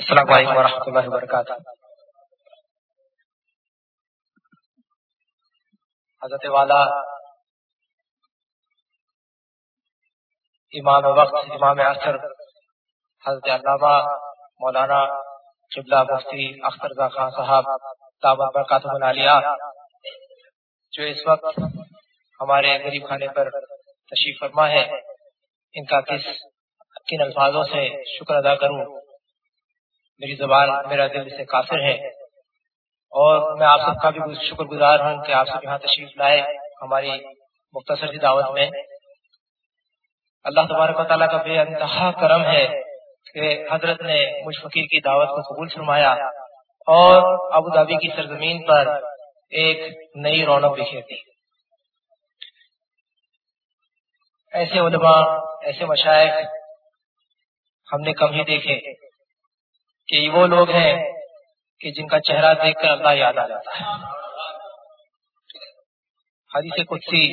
السلام علیکم ورحمۃ اللہ وبرکاتہ۔ حضرت والا امام وقت امام عصر حضرت علامہ مولانا قبلہ مفتی اختر رضا خان صاحب دعوت برکاتہ العالیہ جو اس وقت ہمارے غریب خانے پر تشریف فرما ہے، ان کا کن الفاظوں سے شکر ادا کروں، میری زبان میرا دل سے قاصر ہے، اور میں آپ سب کا بھی شکر گزار ہوں کہ آپ سب یہاں تشریف لائے ہماری مختصر سی دعوت میں۔ اللہ تبارک و تعالیٰ کا بے انتہا کرم ہے کہ حضرت نے مجھ فقیر کی دعوت کو قبول فرمایا اور ابوظہبی کی سرزمین پر ایک نئی رونق بکھیر دی۔ ایسے علماء، ایسے مشائخ ہم نے کم ہی دیکھے کہ یہ وہ لوگ ہیں کہ جن کا چہرہ دیکھ کر اللہ یاد آ جاتا ہے۔ حدیث قدسی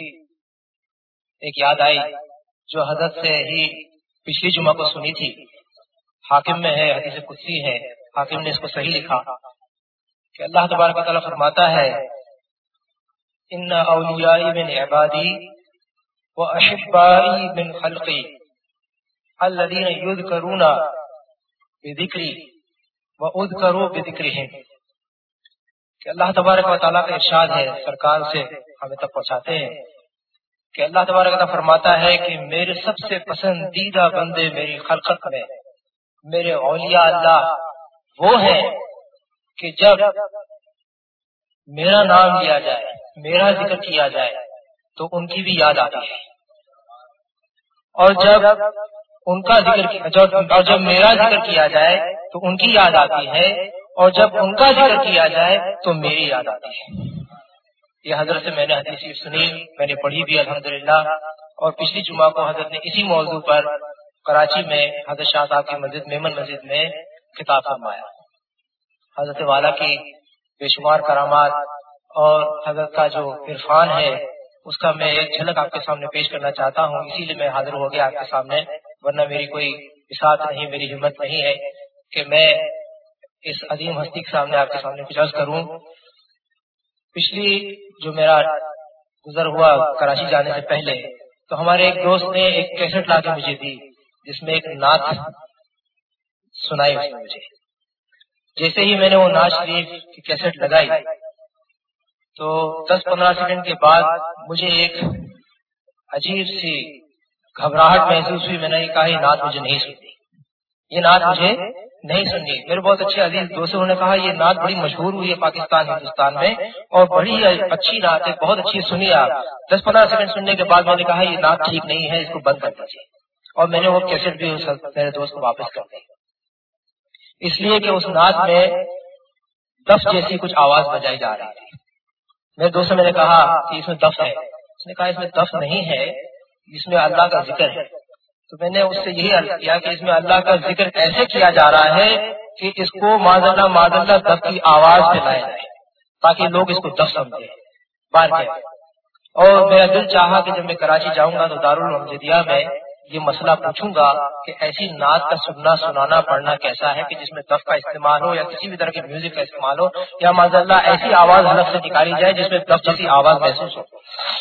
ایک یاد آئی جو حضرت سے ہی پچھلی جمعہ کو سنی تھی، حاکم میں ہے، حدیث قدسی ہے، حاکم نے اس کو صحیح لکھا کہ اللہ تبارک و تعالیٰ فرماتا ہے ان اولیائی من عبادی و احبائی من خلقی الذین یذکرون بذکری و اذکروا بذکرہم، کہ اللہ تبارک و تعالیٰ کا ارشاد ہے، سرکار سے ہمیں تک پہنچاتے ہیں کہ اللہ تبارک و تعالیٰ فرماتا ہے کہ میرے سب سے پسندیدہ بندے میری خلقت میں، میرے اولیاء اللہ وہ ہیں کہ جب میرا نام لیا جائے، میرا ذکر کیا جائے تو ان کی بھی یاد آتی ہے، اور جب ان کا ذکر جب میرا ذکر کیا جائے تو ان کی یاد آتی ہے، اور جب ان کا ذکر کیا جائے تو میری یاد آتی ہے۔ یہ حضرت سے میں نے حدیث سنی، میں نے پڑھی بھی الحمدللہ، اور پچھلی جمعہ کو حضرت نے اسی موضوع پر کراچی میں حضرت شاہ صاحب کی مسجد میمن مسجد میں خطاب فرمایا۔ حضرت والا کی بے شمار کرامات اور حضرت کا جو عرفان ہے اس کا میں ایک جھلک آپ کے سامنے پیش کرنا چاہتا ہوں، اسی لیے میں حاضر ہو گیا آپ کے سامنے، ورنہ میری کوئی بساط نہیں، میری ہمت نہیں ہے کہ میں اس عظیم ہستی کے سامنے آپ کے سامنے کچھ عرض کروں۔ پچھلی جو میرا گزر ہوا کراچی جانے سے پہلے تو ہمارے ایک دوست نے ایک کیسٹ لا کے مجھے دی جس میں ایک نعت سنائی اس نے مجھے۔ جیسے ہی میں نے وہ نعت شریف کی کیسٹ لگائی تو 10-15 سیکنڈ کے بعد مجھے ایک عجیب سی گھبراہٹ محسوس ہوئی۔ میں نے کہا یہ نعت مجھے نہیں سنی، یہ نعت مجھے نہیں سنی۔ میرے بہت اچھے عزیز دوستوں نے کہا یہ نعت بڑی مشہور ہوئی ہے پاکستان ہندوستان میں اور بڑی اچھی نعت ہے، بہت اچھی سنی آپ۔ 10-15 سیکنڈ سننے کے بعد میں نے کہا یہ نعت ٹھیک نہیں ہے، اس کو بند کر دیجیے، اور میں نے وہ کیسٹ بھی میرے دوست کو واپس کر دی، اس لیے کہ اس نعت میں دف جیسی کچھ آواز بجائی جا رہی تھی۔ میرے دوست سے میں نے کہا کہ اس میں دف ہے، اس نے کہا اس میں دف نہیں ہے، اس میں اللہ کا ذکر ہے۔ تو میں نے اس سے یہی عرض کیا کہ اس میں اللہ کا ذکر ایسے کیا جا رہا ہے کہ اس کو معاذ اللہ دف کی آواز پہ لایا جائے تاکہ لوگ اس کو دف سمجھیں بار کے۔ اور میرا دل چاہا کہ جب میں کراچی جاؤں گا تو دارالمجدیہ میں یہ مسئلہ پوچھوں گا کہ ایسی نعت کا سنانا پڑھنا کیسا ہے کہ جس میں دف کا استعمال ہو یا کسی بھی طرح کے میوزک کا استعمال ہو، یا معاذ اللہ ایسی آواز حلق سے نکالی جائے جس میں دف جیسی آواز محسوس ہو۔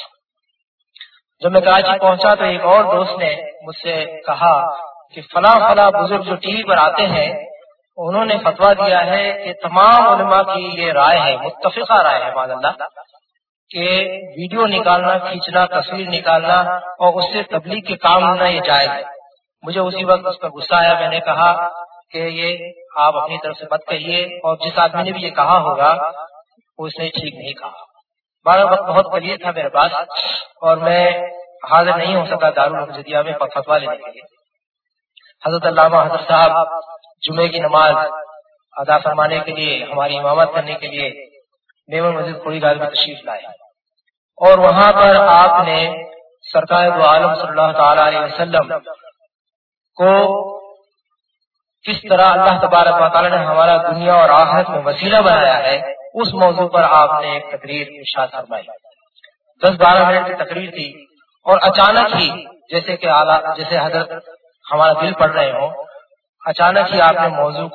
جب میں کراچی پہنچا تو ایک اور دوست نے مجھ سے کہا کہ فلاں بزرگ جو ٹی وی پر آتے ہیں انہوں نے فتویٰ دیا ہے کہ تمام علماء کی یہ رائے ہے، متفقہ رائے ہے معاذ اللہ، کہ ویڈیو نکالنا، کھینچنا، تصویر نکالنا اور اس سے تبلیغ کے کام ہونا یہ جائز ہے۔ مجھے اسی وقت اس پر غصہ آیا، میں نے کہا کہ یہ آپ اپنی طرف سے مت کہیے، اور جس آدمی نے بھی یہ کہا ہوگا اس نے ٹھیک نہیں کہا۔ وقت بہت قلیل تھا میرے پاس اور میں حاضر نہیں ہو سکا دارالمجدیہ میں فتویٰ لینے کے لیے۔ حضرت علامہ حضرت صاحب جمعے کی نماز ادا فرمانے کے لیے، ہماری امامت کرنے کے لیے میمن مسجد کھوڑی گاہ میں تشریف لائے، اور وہاں پر آپ نے سرکار دو عالم صلی اللہ تعالی علیہ وسلم کو کس طرح اللہ تبارک و تعالی نے ہمارا دنیا اور آخرت میں وسیلہ بنایا ہے اس موضوع پر آپ نے ایک تقریر ارشاد فرمائی۔ 10-12 منٹ کی تقریر تھی، اور اچانک ہی جیسے کہ جیسے حضرت ہمارا دل پڑھ رہے ہوں، اچانک ہی آپ نے موضوع کو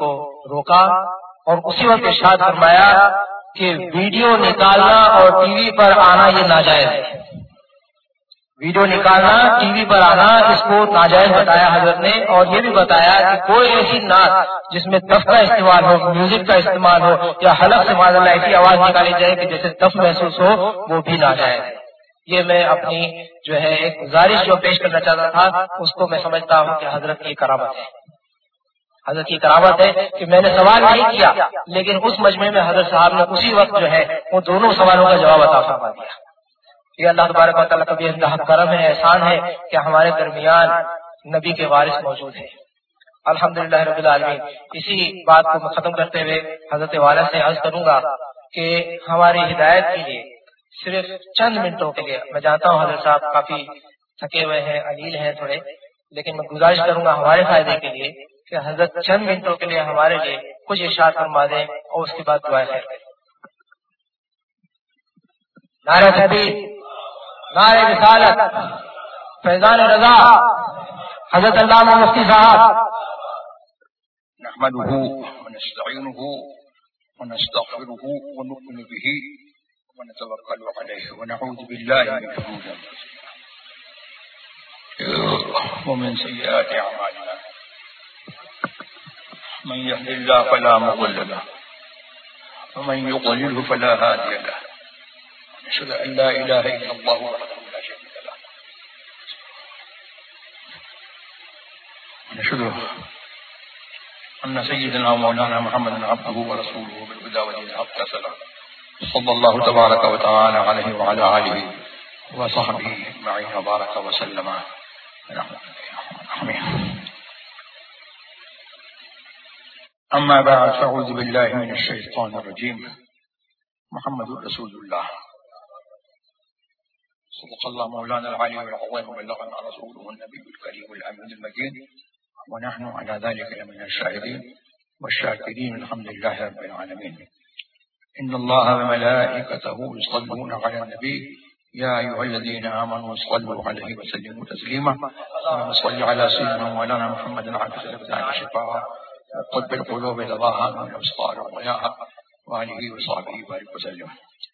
روکا اور اسی وقت ارشاد فرمایا کہ ویڈیو نکالنا اور ٹی وی پر آنا یہ ناجائز ہے. ویڈیو نکالنا ٹی وی پر آنا اس کو ناجائز بتایا حضرت نے، اور یہ بھی بتایا کہ کوئی ایسی نعت جس میں دف کا استعمال ہو، میوزک کا استعمال ہو یا حلق سے معاذ اللہ ایسی آواز نکالی جائے کہ جیسے دف محسوس ہو، وہ بھی ناجائز ہے. یہ میں اپنی جو ہے ایک گزارش جو پیش کرنا چاہتا تھا اس کو میں سمجھتا ہوں کہ حضرت کی کرامت ہے. حضرت کی کرامت ہے کہ میں نے سوال نہیں کیا لیکن اس مجمع میں حضرت صاحب نے اسی وقت جو ہے وہ دونوں سوالوں کا جواب عطا فرما دیا. یہ اللہ تبارک و تعالیٰ کا بھی اللہ کرم ہے، احسان ہے کہ ہمارے درمیان نبی کے وارث موجود ہیں. الحمدللہ رب العالمین. اسی بات کو ختم کرتے ہوئے حضرت والا سے عرض کروں گا کہ ہماری ہدایت کے لیے صرف چند منٹوں کے لیے، میں جانتا ہوں حضرت صاحب کافی تھکے ہوئے ہیں، علیل ہیں تھوڑے، لیکن میں گزارش کروں گا ہمارے فائدے کے لیے کہ حضرت چند منٹوں کے لیے ہمارے لیے کچھ ارشاد فرما دیں اور اس کے بعد دعائیں خیر کریں. نعرہ تکبیر، نعرہ رسالت، فیضان رضا، حضرت علامہ مفتی صاحب. نحمده ونستعينه ونستغفره ونؤمن به ونتوكل عليه ونعوذ بالله من شرور أنفسنا ومن سيئات أعمالنا. من يهد الله فلا مضل له ومن يضلله فلا هادي له. نشهد أن لا إله إلا الله وحده لا شريك له. نشهد أن سيدنا مولانا محمد عبده ورسوله بالهدى ودين الحق صلى الله تبارك وتعالى عليه وعلى آله وصحبه أجمعين وبارك وسلم. أما بعد فأعوذ بالله من الشيطان الرجيم. محمد رسول الله صدق الله مولانا العلي العظيم وبلغنا رسوله النبي الكريم الأمين المجيد ونحن على ذلك لمن الشاهدين والشاكرين. الحمد لله رب العالمين. إن الله وملائكته يصلون على النبي يا أيها الذين آمنوا صلوا عليه وسلموا تسليما. اللهم صل على سيدنا مولانا محمد عبد الأبدان الشفاء وقطب القلوب دواها من الأبصار وضياها وآله وصحبه وبارك وسلم.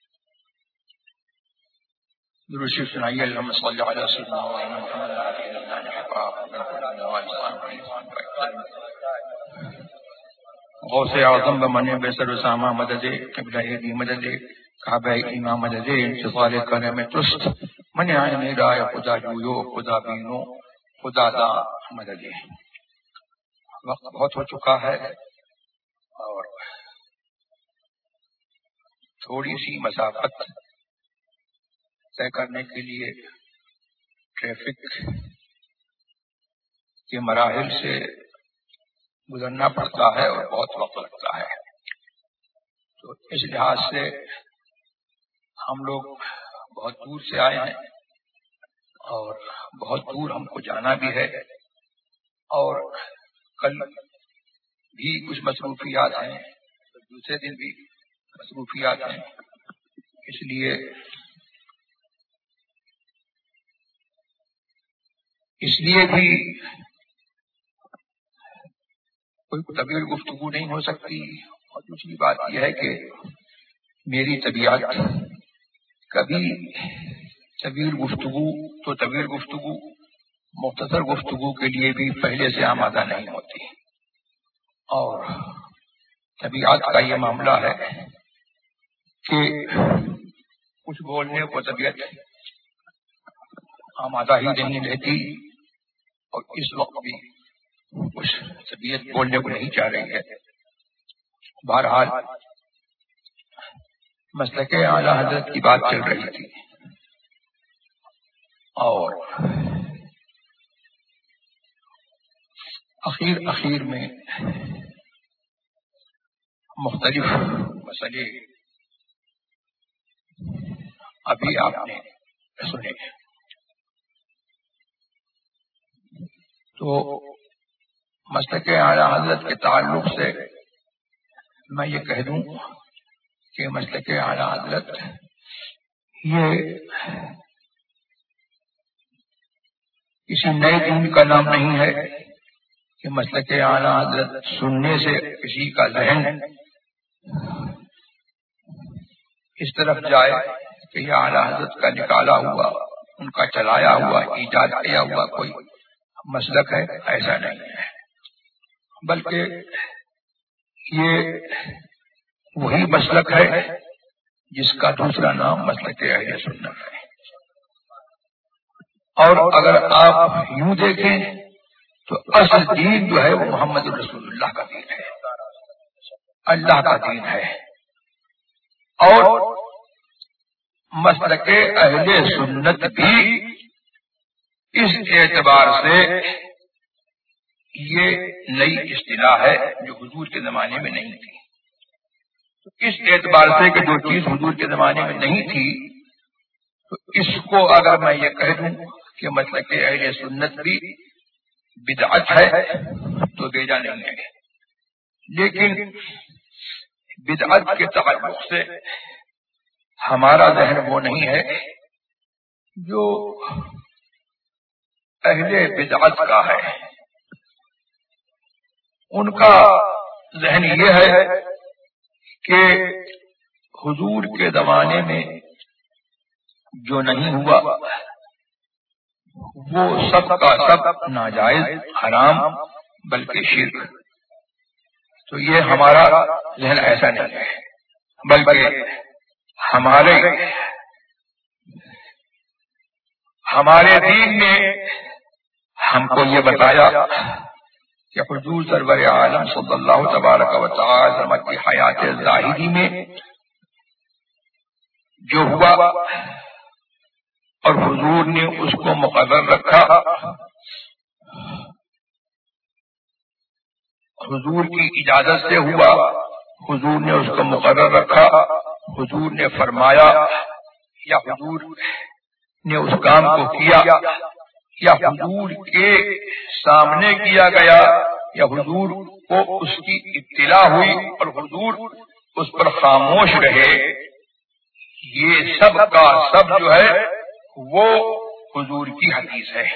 درود شریف سنائیے. اللهم صل على سيدنا مولانا محمد عبد الأبدان الشفاء غوث اعظم بمن بسر اسامہ مدد قبلہ دی مدد کعبہ امام مدد انتصال کرم تست من عین رائے خدا جویو خدا بینو خدا دا مدد. وقت بہت ہو چکا ہے اور تھوڑی سی مسافت طے کرنے کے لیے ٹریفک کے مراحل سے گزرنا پڑتا ہے اور بہت وقت لگتا ہے. تو اس لحاظ سے ہم لوگ بہت دور سے آئے ہیں اور بہت دور ہم کو جانا بھی ہے اور کل بھی کچھ مصروفیات ہیں، دوسرے دن بھی مصروفیات ہیں. اس لیے بھی کوئی طویل گفتگو نہیں ہو سکتی. اور دوسری بات یہ ہے کہ میری طبیعت کبھی طویل گفتگو مختصر گفتگو کے لیے بھی پہلے سے آمادہ نہیں ہوتی. اور طبیعت کا یہ معاملہ ہے کہ کچھ بولنے کو طبیعت آمادہ ہی نہیں رہتی اور اس وقت بھی کچھ طبیعت بولنے کو نہیں چاہ رہی ہے. بہرحال مسلک اعلیٰ حضرت کی بات چل رہی تھی اور اخیر میں مختلف مسئلے ابھی آپ نے سنے. تو مسلک اعلیٰ حضرت کے تعلق سے میں یہ کہہ دوں کہ مسلک اعلیٰ حضرت یہ کسی نئے دین کا نام نہیں ہے کہ مسلک اعلیٰ حضرت سننے سے کسی کا ذہن اس طرف جائے کہ یہ اعلیٰ حضرت کا نکالا ہوا، ان کا چلایا ہوا، ایجاد کیا ہوا کوئی مسلک ہے، ایسا نہیں ہے، بلکہ یہ وہی مسلک ہے جس کا دوسرا نام مسلک اہل سنت ہے۔ اور اگر آپ یوں دیکھیں تو اصل دین جو ہے وہ محمد رسول اللہ کا دین ہے، اللہ کا دین ہے، اور مسلک اہل سنت بھی اس اعتبار سے یہ نئی اصطلاح ہے جو حضور کے زمانے میں نہیں تھی۔ تو اس اعتبار سے کہ جو چیز حضور کے زمانے میں نہیں تھی، تو اس کو اگر میں یہ کہہ دوں کہ مسلک اہل سنت بھی بدعت ہے تو بیجا نہیں ہے، لیکن بدعت کے تعلق سے ہمارا ذہن وہ نہیں ہے جو اہل بدعت کا ہے۔ ان کا ذہن یہ ہے کہ حضور کے زمانے میں جو نہیں ہوا وہ سب کا سب ناجائز، حرام، بلکہ شرک۔ تو یہ ہمارا ذہن ایسا نہیں ہے، بلکہ ہمارے دین نے ہم کو یہ بتایا کہ حضور سرور عالم صلی اللہ تبارک و تعالی وسلم کی حیات ظاہری میں جو ہوا اور حضور نے اس کو مقرر رکھا، حضور کی اجازت سے ہوا، حضور نے اس کو مقرر رکھا، حضور نے فرمایا یا حضور نے اس کام کو کیا یا حضور کے سامنے کیا گیا یا حضور کو اس کی اطلاع ہوئی اور حضور اس پر خاموش رہے، یہ سب کا سب جو ہے وہ حضور کی حدیث ہے،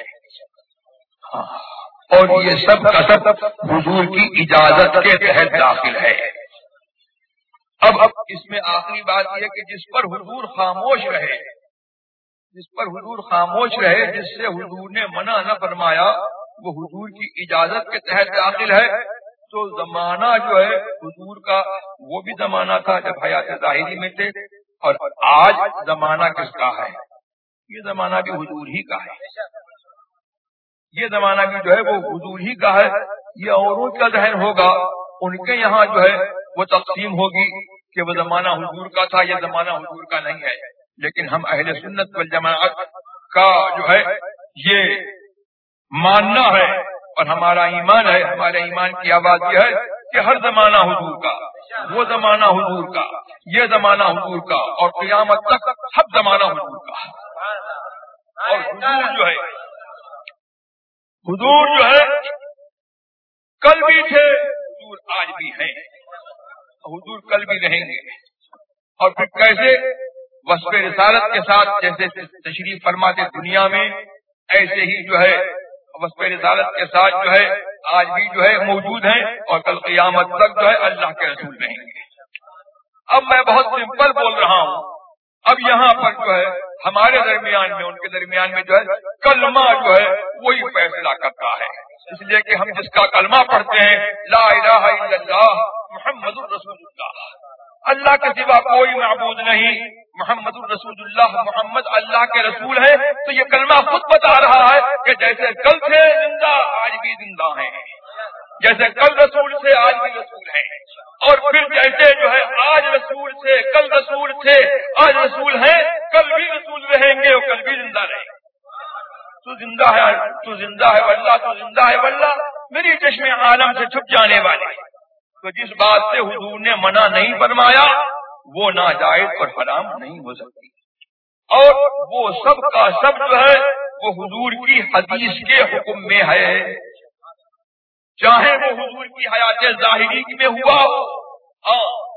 اور یہ سب کا سب حضور کی اجازت کے تحت داخل ہے۔ اب اس میں آخری بات یہ کہ جس پر حضور خاموش رہے، جس پر حضور خاموش رہے، جس سے حضور نے منع نہ فرمایا، وہ حضور کی اجازت کے تحت داخل ہے۔ تو زمانہ جو ہے حضور کا وہ بھی زمانہ تھا جب حیات ظاہری میں تھے، اور آج زمانہ کس کا ہے؟ یہ زمانہ بھی حضور ہی کا ہے، یہ زمانہ بھی جو ہے وہ حضور ہی کا ہے۔ یہ اوروں کا ذہن ہوگا، ان کے یہاں جو ہے وہ تقسیم ہوگی کہ وہ زمانہ حضور کا تھا، یہ زمانہ حضور کا نہیں ہے، لیکن ہم اہل سنت والجماعت کا جو ہے یہ ماننا ہے اور ہمارا ایمان ہے، ہمارے ایمان کی آواز یہ ہے کہ ہر زمانہ حضور کا، وہ زمانہ حضور کا، یہ زمانہ حضور کا، اور قیامت تک سب زمانہ حضور کا۔ اور حضور جو ہے کل بھی تھے، حضور آج بھی ہیں، حضور کل بھی رہیں گے۔ اور پھر کیسے وصف رسالت کے ساتھ جیسے تشریف فرماتے دنیا میں، ایسے ہی جو ہے وصف رسالت کے ساتھ جو ہے آج بھی جو ہے موجود ہیں، اور کل قیامت تک جو ہے اللہ کے رسول رہیں گے۔ اب میں بہت سمپل بول رہا ہوں، اب یہاں پر جو ہے ہمارے درمیان میں، ان کے درمیان میں جو ہے کلمہ جو ہے وہی فیصلہ کرتا ہے، اس لیے کہ ہم جس کا کلمہ پڑھتے ہیں لا الہ الا اللہ محمد الرسول اللہ، اللہ کے سوا کوئی معبود نہیں، محمد الرسول اللہ، محمد اللہ کے رسول ہے۔ تو یہ کلمہ خود بتا رہا ہے کہ جیسے کل تھے زندہ، آج بھی زندہ ہیں، جیسے کل رسول تھے آج بھی رسول ہیں، اور پھر جیسے جو ہے آج رسول تھے، کل رسول تھے، آج رسول ہیں، کل بھی رسول رہیں گے اور کل بھی زندہ رہیں گے۔ تو زندہ ہے، تو زندہ ہے واللہ، تو زندہ ہے واللہ میری چشم عالم سے چھپ جانے والے۔ تو جس بات سے حضور نے منع نہیں فرمایا وہ ناجائز اور حرام نہیں ہو سکتی، اور وہ سب کا سب جو ہے وہ حضور کی حدیث کے حکم میں ہے، چاہے وہ حضور کی حیات ظاہری میں ہوا ہو،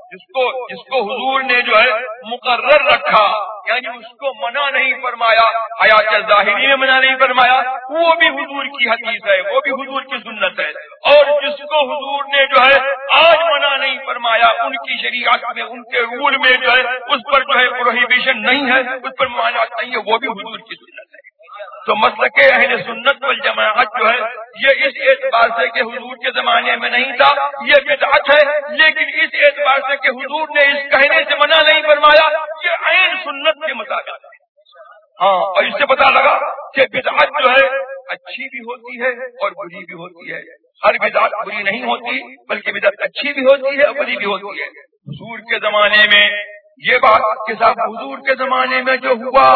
जिसको हुजूर ने जो है मुकर्रर रखा, यानी उसको मना नहीं फरमाया, हयात ज़ाहिरी में मना नहीं फरमाया, वो भी हुजूर की हदीस है, वो भी हुजूर की सुन्नत है। और जिसको हुजूर ने जो है आज मना नहीं फरमाया, उनकी शरीयत में, उनके रूल में जो है उस पर जो है प्रोहिबिशन नहीं है, उस पर मनात नहीं है, वो भी हुजूर की सुन्नत है। तो मसलके अहले सुन्नत वल जमाअत जो है ये इस एतबार से कि हुजूर के जमाने में नहीं था, ये बिदअत है, लेकिन इस एतबार से कि हुजूर ने इस कहने से मना नहीं फरमाया, ये ऐन सुन्नत के मुताबिक है। हाँ, और इससे पता लगा कि बिदअत जो है अच्छी भी होती है और बुरी भी होती है। हर बिदअत बुरी नहीं होती, बल्कि बिदअत अच्छी भी होती है और बुरी भी होती है। हुजूर के जमाने में ये बात के साथ, हुजूर के जमाने में जो हुआ,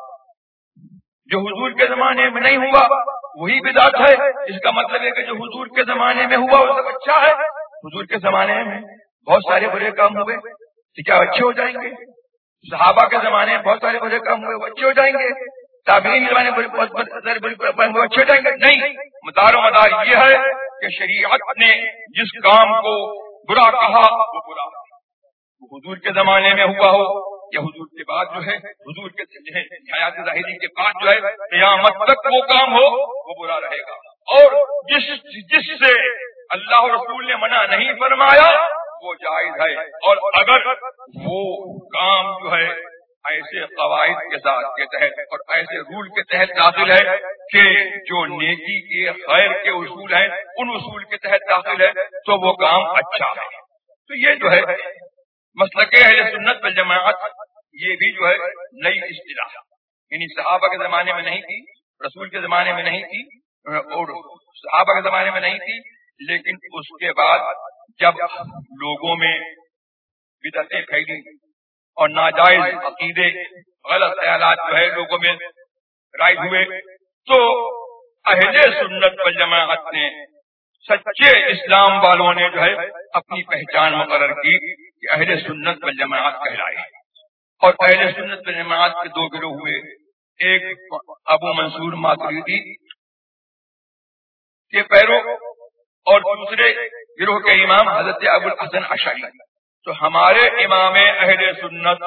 जो हुजूर के जमाने में नहीं हुआ वही बिदअत है। इसका मतलब है कि जो हुजूर के जमाने में हुआ वो सब अच्छा है। हुजूर के जमाने में बहुत सारे बुरे काम हुए, तो क्या अच्छे हो जाएंगे? सहाबा के जमाने में बहुत सारे बुरे काम हुए, वो अच्छे हो जाएंगे? ताबीन के जमाने में बहुत सारे बुरे काम हुए, अच्छे हो जाएंगे? नहीं, मदार ये है कि शरीयत ने जिस काम को बुरा कहा वो बुरा, हुजूर के जमाने में हुआ हो या हुजूर के बाद जो है, हुजूर के हयात ज़ाहिरी के बाद जो है क़यामत तक वो काम हो वो बुरा रहेगा। और जिससे अल्लाह और रसूल ने मना नहीं फरमाया वो जायज है। और अगर वो काम जो है ऐसे कवायद के साथ के तहत और ऐसे रूल के तहत दाखिल है कि जो नेकी के खैर के उसूल हैं उन उसूल के तहत दाखिल है, तो वो काम अच्छा है। तो ये जो है मसलके अहले सुन्नत वल जमाअत, ये भी जो है नई इस्तिलाह, यानी सहाबा के जमाने में नहीं थी, रसूल के जमाने में नहीं थी और सहाबा के जमाने में नहीं थी, लेकिन उसके बाद जब लोगों में बिदअतें फैली और नाजायज अकीदे, गलत ख्यालात जो है लोगों में राइज हुए, तो अहले सुन्नत वल जमाअत ने, सच्चे इस्लाम वालों ने जो है अपनी पहचान मुकर्रर की कि अहले सुन्नत वल जमाअत कहलाए। और अहले सुन्नत वल जमाअत के दो गिरोह हुए, एक अबू मंसूर मातुरीदी के पैरों और दूसरे गिरोह के इमाम हजरत अबुल हसन अशअरी। तो हमारे इमाम अहले सुन्नत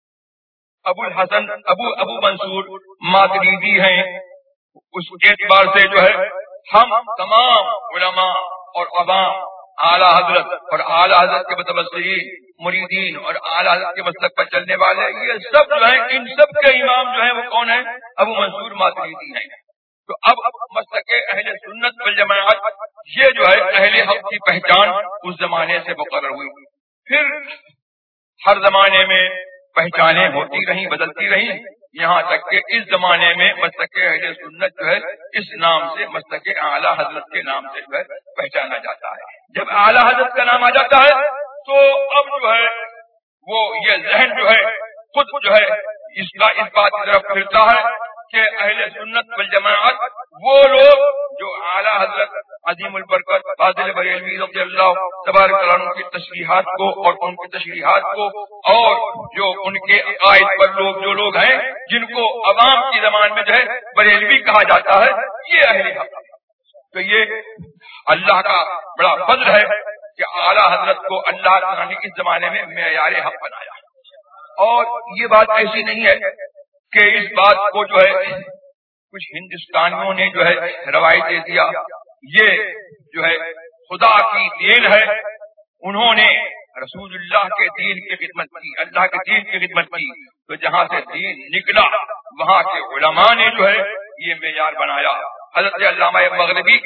अबू मंसूर मातुरीदी हैं। उस एतबार से जो है हम तमाम उलमा और अवाम, आला हजरत और आला हजरत के मुतबस्सिरीन, मुरीदीन और आला हजरत के मसलक पर चलने वाले, ये सब जो है, इन सब के इमाम जो है वो कौन है? अबू मंसूर मातुरीदी हैं। तो अब मसलके अहले सुन्नत वल जमाअत, ये जो है अहले हक की पहचान उस जमाने से मुकर्रर हुई। फिर हर जमाने में पहचानें होती रही, बदलती रही, यहाँ तक कि इस जमाने में मसलके अहले सुन्नत जो है इस नाम से, मसलके आला हजरत के नाम से जो है पहचाना जाता है। जब आला हजरत का नाम आ जाता है तो अब जो है वो ये जहन जो है खुद जो है इसका इस बात की तरफ फिरता है कि अहले सुन्नत वल जमाअत वो लोग जो आला हजरत अजीमुल बरकत फाजिल बरेलवी रज़ियल्लाहु तबारक व तआला की तशरीहात को और उनकी तशरीहात को, और जो उनके अकायद पर लोग जो लोग हैं जिनको अवाम की ज़बान में जो है बरेलवी कहा जाता है, ये अहले हक। तो ये अल्लाह का बड़ा फज़्ल है कि आला हजरत को अल्लाह ताला ने इस जमाने में मेयारे हक बनाया। और ये बात ऐसी नहीं है कि इस बात को जो है कुछ हिंदुस्तानियों ने जो है रवायत दे दिया, ये जो है खुदा की देन है। उन्होंने रसूलुल्लाह के दीन की खिदमत की, अल्लाह के दीन की खिदमत की, तो जहाँ से दीन निकला वहाँ के उलमा ने जो है ये मेयार बनाया। हज़रत अल्लामा मग़रिबी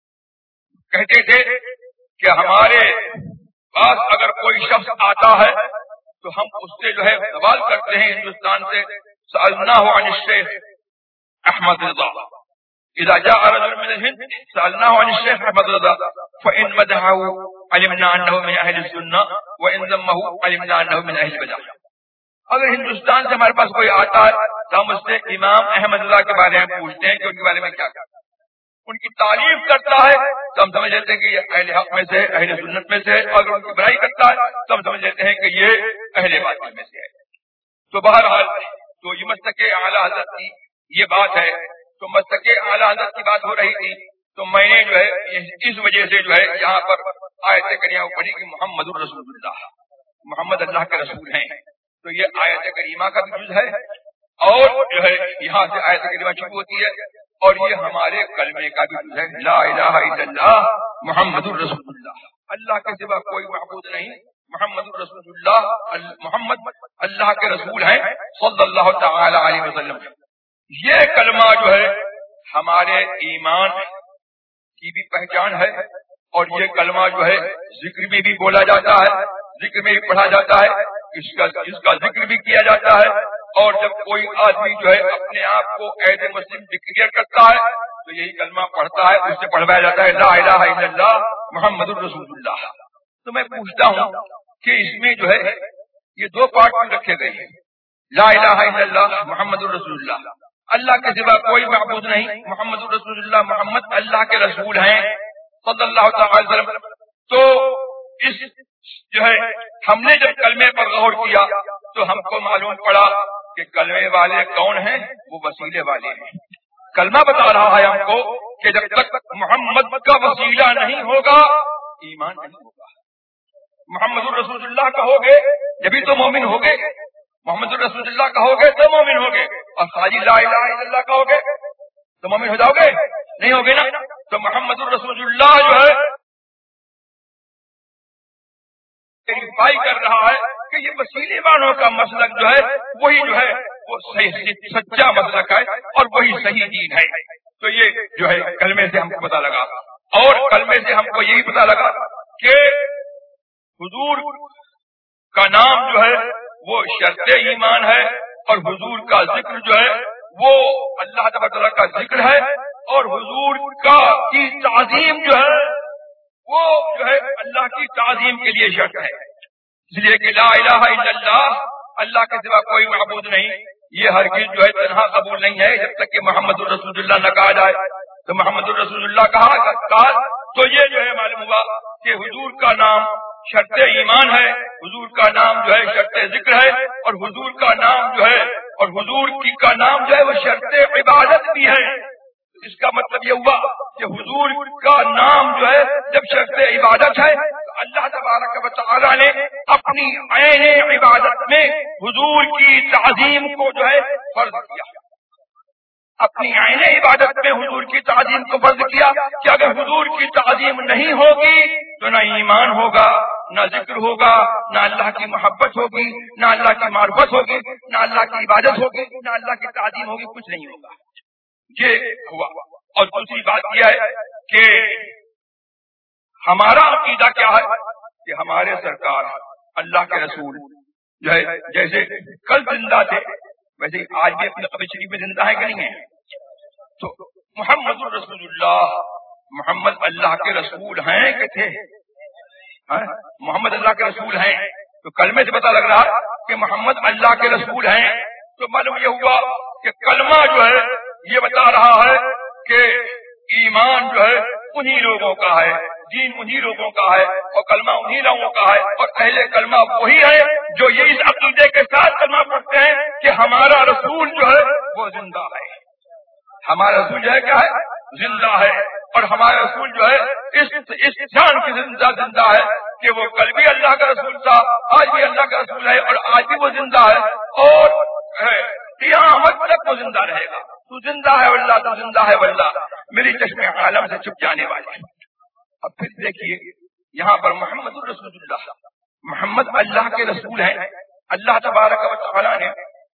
कहते थे कि हमारे पास अगर कोई शख्स आता है तो हम उससे जो है सवाल करते हैं हिंदुस्तान से, सअल्नाहु अन शेख अहमद रज़ा, इज़ा जाअ रजुल मिन हिंद सअल्नाहु अन शेख अहमद रज़ा फ़इन मदहहु अलिमना अन्नहु मिन अहलि सुन्नह व इन ज़म्महु अलिमना अन्नहु मिन अहलि बिदअह। अगर हिंदुस्तान से हमारे पास कोई आता है तो हम उससे इमाम अहमद रज़ा के बारे में पूछते हैं कि उनके बारे में क्या कहते हैं। उनकी तारीफ करता है तो हम समझ लेते हैं कि ये अहले हक में से, अहले सुन्नत में से है। अगर उनकी बुराई करता है तो हम समझ लेते हैं कि ये अहले बातिल में से है। तो बहरहाल तो ये मसलके आला हज़रत की ये बात है। तो मसलके आला हज़रत की बात हो रही थी, तो मैंने जो है इस वजह से जो है यहाँ पर आयत करिया पढ़ी कि मुहम्मदुर रसूलुल्लाह, محمد اللہ کے رسول ہیں. تو یہ آیت کریمہ کا بھی جز ہے اور جو ہے یہاں سے آیت کریمہ شروع ہوتی ہے اور یہ ہمارے کلمے کا بھی جز ہے. لا الہ الا اللہ محمد الرسول اللہ. اللہ کے سوا کوئی معبود نہیں, محمد الرسول اللہ, محمد اللہ کے رسول ہیں صلی اللہ تعالی علیہ وسلم. یہ کلمہ جو ہے ہمارے ایمان کی بھی پہچان ہے اور یہ کلمہ جو ہے ذکر میں بھی بولا جاتا ہے, ذکر میں بھی پڑھا جاتا ہے, اس کا ذکر بھی کیا جاتا ہے. اور جب کوئی آدمی جو ہے اپنے آپ کو عید مسلم ڈکلیئر کرتا ہے تو یہی کلمہ پڑھتا ہے, اس سے پڑھوایا جاتا ہے لا الہ الا اللہ محمد الرسول اللہ. تو میں پوچھتا ہوں کہ اس میں جو ہے یہ دو پارٹ میں رکھے گئے ہیں, لا الہ الا اللہ محمد الرسول اللہ, اللہ کے سوا کوئی معبود نہیں, محمد الرسول اللہ, محمد اللہ کے رسول ہیں صلی اللہ تعالی وسلم. تو اس جو ہے ہم نے جب کلمے پر غور کیا تو ہم کو معلوم پڑا کہ کلمے والے کون ہیں, وہ وسیلے والے ہیں. کلمہ بتا رہا ہے ہم کو کہ جب تک محمد کا وسیلہ نہیں ہوگا ایمان نہیں ہوگا. محمد الرسول اللہ کہو گے جبھی تو مومن ہوگے, محمد الرسول اللہ کہو گے تو مومن ہوگے, اور خالی لا الہ الا اللہ کہو گے تو مومن ہو جاؤ گے, نہیں ہوگے نا. تو محمد الرسول اللہ جو ہے ویریفائی کر رہا ہے کہ یہ وسیلے والوں کا مسلک جو ہے وہی جو ہے وہ صحیح سچا مسلک ہے اور وہی صحیح دین ہے. تو یہ جو ہے کلمے سے ہم کو پتا لگا, اور کلمے سے ہم کو یہی پتا لگا کہ حضور کا نام جو ہے وہ شرط ایمان ہے اور حضور کا ذکر جو ہے وہ اللہ تعالیٰ کا ذکر ہے, اور حضور کی تعظیم جو ہے وہ جو ہے اللہ کی تعظیم کے لیے شرط ہے. اس لیے کہ لا الہ الا اللہ, اللہ کے سوا کوئی معبود نہیں, یہ ہرگز جو ہے تنہا قبول نہیں ہے جب تک کہ محمد الرسول اللہ نہ کہا جائے. تو محمد الرسول اللہ کہا تو یہ جو ہے معلوم ہوا کہ حضور کا نام شرط ایمان ہے, حضور کا نام جو ہے شرط ذکر ہے, اور حضور کا نام جو ہے اور حضور کی کا نام جو ہے وہ شرط عبادت بھی ہے. اس کا مطلب یہ ہوا کہ حضور کا نام جو ہے جب شرط عبادت ہے تو اللہ تبارک و تعالی نے اپنی عین عبادت میں حضور کی تعظیم کو جو ہے فرض کیا, اپنی عین عبادت میں حضور کی تعظیم کو فرض کیا کہ اگر حضور کی تعظیم نہیں ہوگی تو نہ ایمان ہوگا, نہ ذکر ہوگا, نہ اللہ کی محبت ہوگی, نہ اللہ کی معرفت ہوگی, نہ اللہ کی عبادت ہوگی, نہ اللہ کی تعظیم ہوگی, کچھ نہیں ہوگا. یہ ہوا. اور دوسری بات یہ ہے کہ ہمارا عقیدہ کیا ہے کہ ہمارے سرکار اللہ کے رسول جو ہے جیسے کل زندہ تھے ویسے آج بھی اپنے قبر شریف میں زندہ ہے کہ نہیں ہے. تو محمد الرسول اللہ, محمد اللہ کے رسول ہیں کہ تھے, محمد اللہ کے رسول ہیں. تو کلمے سے پتہ لگ رہا کہ محمد اللہ کے رسول ہیں. تو معلوم یہ ہوا کہ کلمہ جو ہے یہ بتا رہا ہے کہ ایمان جو ہے انہی لوگوں کا ہے, دین انہی لوگوں کا ہے, اور کلمہ انہی لوگوں کا ہے, اور اہل کلمہ وہی ہے جو یہ اس عقیدے کے ساتھ کلمہ پڑھتے ہیں کہ ہمارا رسول جو ہے وہ زندہ ہے. ہمارا رسول جو ہے کیا ہے, زندہ ہے, اور ہمارا رسول جو ہے اس جان کی زندہ ہے کہ وہ کل بھی اللہ کا رسول تھا, آج بھی اللہ کا رسول ہے, اور آج بھی وہ زندہ ہے, اور قیامت تک وہ زندہ رہے گا. تو زندہ ہے واللہ, تو زندہ ہے واللہ, میری چشم عالم سے چھپ جانے والے. اب پھر دیکھیے یہاں پر محمد الرسول اللہ, محمد اللہ کے رسول ہیں. اللہ تبارک و تعالی نے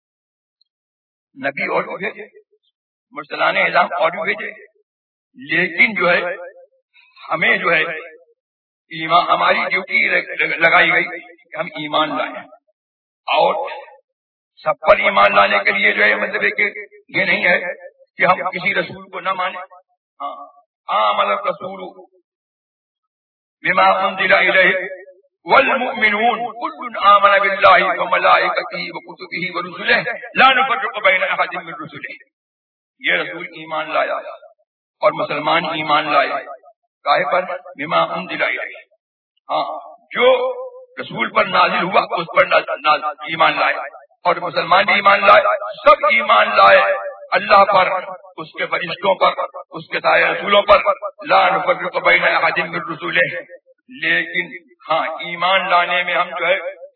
نبی اور بھیجے, مرسلان اعظام اور بھی بھیجے, لیکن جو ہے ہمیں جو ہے ایمان, ہماری ڈیوٹی لگائی گئی کہ ہم ایمان لائیں, اور سب پر ایمان لانے کے لیے جو ہے مطلب ہے کہ یہ نہیں ہے کہ ہم کسی رسول کو نہ مانیں. آمن الرسول بما انزل الیہ والمؤمنون كل آمن بالله وملائكته وكتبه ورسله لا نفرق بين احد من رسله. یہ رسول ایمان لایا اور مسلمان ایمان لائے, کاہے پر, بما انزل الیہ, جو رسول پر نازل ہوا اس پر ایمان لائے, اور مسلمان بھی ایمان لائے, سب ایمان لائے اللہ پر, اس کے فرشتوں پر, اس کے سارے رسولوں پر. لا نفرق بین احد من رسله. لیکن ہاں ایمان لانے میں ہم جو ہے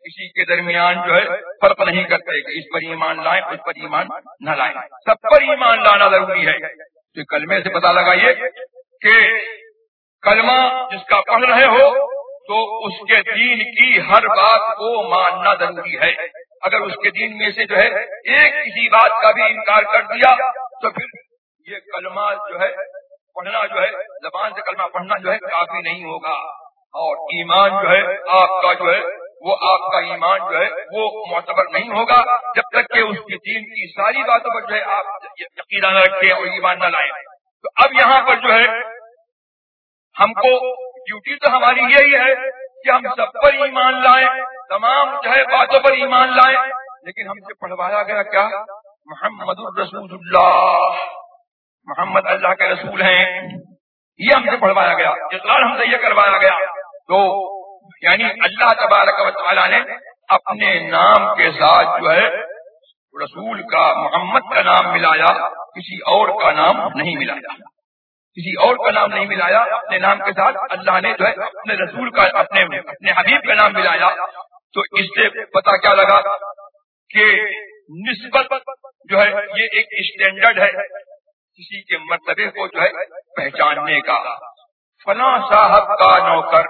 کسی کے درمیان جو ہے فرق نہیں کرتے کہ اس پر ایمان لائیں اس پر ایمان نہ لائیں، سب پر ایمان لانا ضروری ہے۔ تو کلمے سے پتہ لگائیے کہ کلمہ جس کا پڑھ رہے ہو تو اس کے دین کی ہر بات کو ماننا ضروری ہے۔ اگر اس کے دین میں سے جو ہے ایک کسی بات کا بھی انکار کر دیا تو پھر یہ کلمہ جو ہے پڑھنا جو ہے زبان سے کلمہ پڑھنا جو ہے کافی نہیں ہوگا، اور ایمان جو ہے آپ کا جو ہے وہ آپ کا ایمان جو ہے وہ معتبر نہیں ہوگا جب تک کہ اس کی دین کی ساری باتوں پر جو ہے آپ یقین نہ رکھیں اور ایمان نہ لائیں۔ تو اب یہاں پر جو ہے ہم کو ڈیوٹی تو ہماری یہی ہے کہ ہم سب پر ایمان لائیں، تمام جو ہے باتوں پر ایمان لائیں، لیکن ہم سے پڑھوایا گیا کیا؟ محمد الرسول اللہ، محمد اللہ کے رسول ہیں، یہ ہم سے پڑھوایا گیا، اقرار ہم سے یہ کروایا گیا۔ تو یعنی اللہ تبارک و تعالیٰ نے اپنے نام کے ساتھ جو ہے رسول کا محمد کا نام ملایا، کسی اور کا نام نہیں ملایا، کسی اور کا نام نہیں ملایا، اپنے نام کے ساتھ اللہ نے جو ہے اپنے رسول کا اپنے حبیب کا نام ملایا۔ تو اس سے پتہ کیا لگا کہ نسبت جو ہے یہ ایک اسٹینڈرڈ ہے کسی کے مرتبے کو جو ہے پہچاننے کا۔ فلاں صاحب کا نوکر،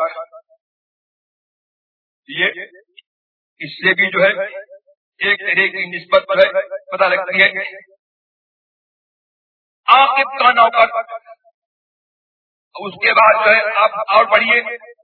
یہ اس سے بھی جو ہے ایک طرح کی نسبت جو ہے پتہ لگتی ہے۔ عاقب کا نوکر، اس کے بعد جو ہے آپ اور پڑھیے،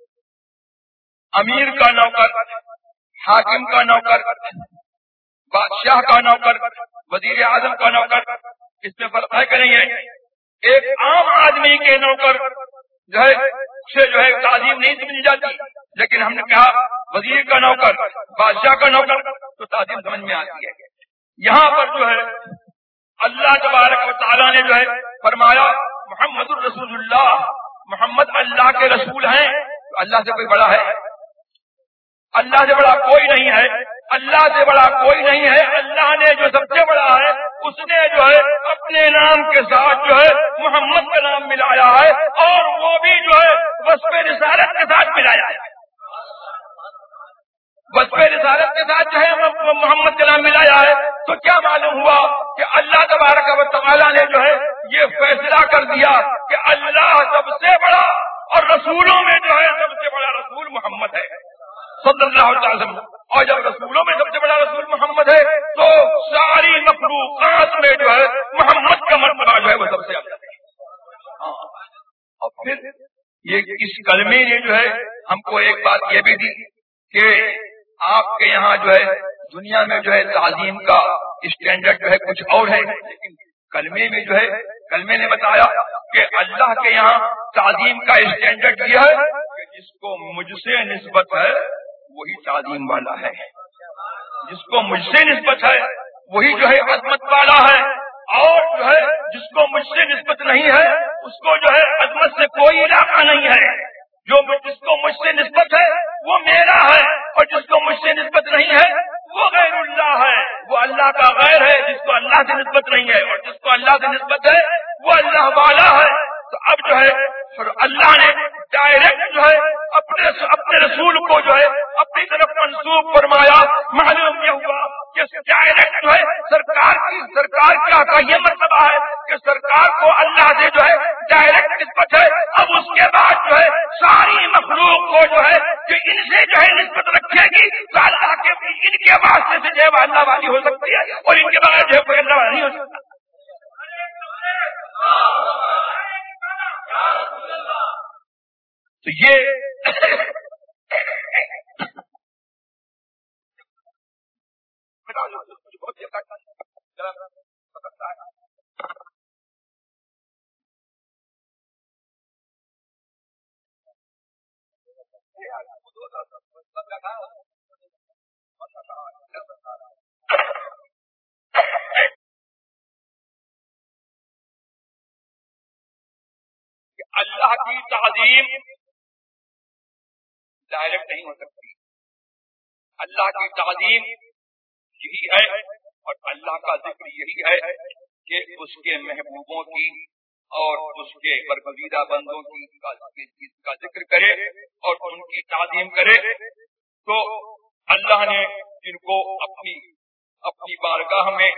امیر کا نوکر، حاکم کا نوکر، بادشاہ کا نوکر، وزیر اعظم کا نوکر، اس میں فرق ہے کہ نہیں ہے؟ ایک عام آدمی کے نوکر جو ہے اسے جو ہے تعظیم نہیں سمجھی جاتی، لیکن ہم نے کہا وزیر کا نوکر، بادشاہ کا نوکر تو تعظیم سمجھ میں آتی ہے۔ یہاں پر جو ہے اللہ تبارک و تعالیٰ نے جو ہے فرمایا محمد الرسول اللہ، محمد اللہ کے رسول ہیں، تو اللہ سے کوئی بڑا ہے؟ اللہ سے بڑا کوئی نہیں ہے، اللہ سے بڑا کوئی نہیں ہے۔ اللہ نے جو سب سے بڑا ہے اس نے جو ہے اپنے نام کے ساتھ جو ہے محمد کا نام ملایا ہے، اور وہ بھی جو ہے وصف رسالت کے ساتھ ملایا ہے، وصف رسالت کے ساتھ جو ہے محمد کا نام ملایا ہے۔ تو کیا معلوم ہوا کہ اللہ تبارک و تعالیٰ نے جو ہے یہ فیصلہ کر دیا کہ اللہ سب سے بڑا اور رسولوں میں جو ہے سب سے بڑا رسول محمد ہے صلی اللہ علیہ وسلم، اور جب رسولوں میں سب سے بڑا رسول محمد ہے تو ساری مخلوقات میں جو ہے محمد کا مرتبہ جو ہے وہ سب سے افضل ہے۔ اور پھر یہ اس کلمے نے جو ہے ہم کو ایک بات یہ بھی دی کہ آپ کے یہاں جو ہے دنیا میں جو ہے تعظیم کا اسٹینڈرڈ جو ہے کچھ اور ہے، لیکن کلمے میں جو ہے کلمے نے بتایا کہ اللہ کے یہاں تعظیم کا اسٹینڈرڈ یہ ہے کہ جس کو مجھ سے نسبت ہے وہی تعظیم والا ہے، جس کو مجھ سے نسبت ہے وہی جو ہے عظمت والا ہے، اور جو ہے جس کو مجھ سے نسبت نہیں ہے اس کو جو ہے عظمت سے کوئی علاقہ نہیں ہے۔ جس کو مجھ سے نسبت ہے وہ میرا ہے، اور جس کو مجھ سے نسبت نہیں ہے وہ غیر اللہ ہے، وہ اللہ کا غیر ہے جس کو اللہ سے نسبت نہیں ہے، اور جس کو اللہ سے نسبت ہے وہ اللہ والا ہے۔ تو اب جو ہے اللہ نے ڈائریکٹ جو ہے اپنے رسول کو جو ہے اپنی طرف منسوب فرمایا۔ معلوم یہ ہوا کہ ڈائریکٹ جو ہے سرکار کا یہ مطلب ہے کہ سرکار کو اللہ سے جو ہے ڈائریکٹ نسبت ہے۔ اب اس کے بعد جو ہے ساری مخلوق کو جو ہے کہ ان سے جو ہے نسبت رکھے گی تو اللہ کے ان کے واسطے سے جو ہے اللہ والی ہو سکتی ہے، اور ان کے بغیر جو ہے کوئی اللہ والا نہیں ہو سکتا۔ تو یہ اللہ کی تعظیم ڈائریکٹ نہیں ہو سکتی، اللہ کی تعظیم یہی ہے اور اللہ کا ذکر یہی ہے کہ اس کے محبوبوں کی اور اس کے برگزیدہ بندوں کا ذکر کرے اور ان کی تعظیم کرے۔ تو اللہ अल्लाह ने जिनको अपनी बारगाह में